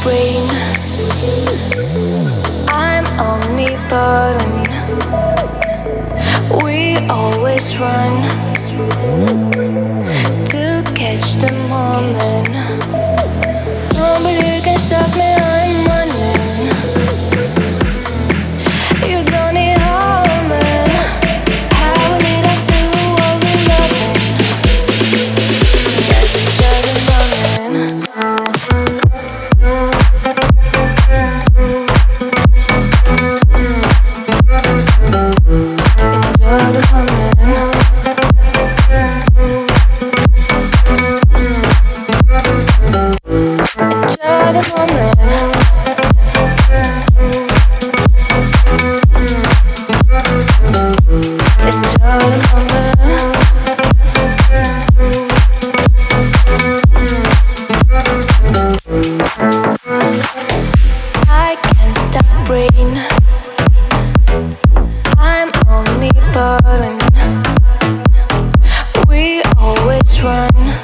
brain. I'm omnipotent. We always run to catch the moment. Nobody can stop me, I'm running. You don't need harming. How will lead us to what we're loving? Just each other running. I can't stop brain. I'm omnipotent. We always run